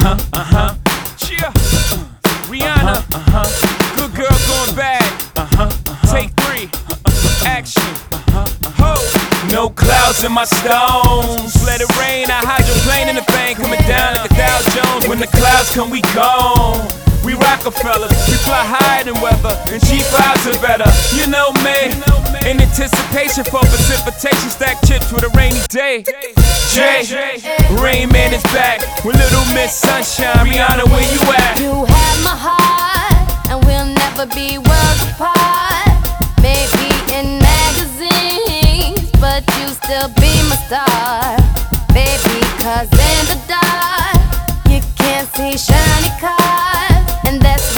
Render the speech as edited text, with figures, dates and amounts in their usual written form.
Yeah. Rihanna. Good girl going bad. Take 3. Action. Ho. No clouds in my stones. Let it rain. I hydroplane in the bank. Coming down like the Dow Jones. When the clouds come, we gone. We Rockefellers, we fly higher than weather, and G5s are better. You know me, in anticipation for precipitation, stack chips with a rainy day. Jay, Rain Man is back with Little Miss Sunshine. Rihanna, where you at? You have my heart, and we'll never be worlds apart. Maybe in magazines, but you still be my star. Baby, 'cause in the dark, you can't see shiny cars. And that's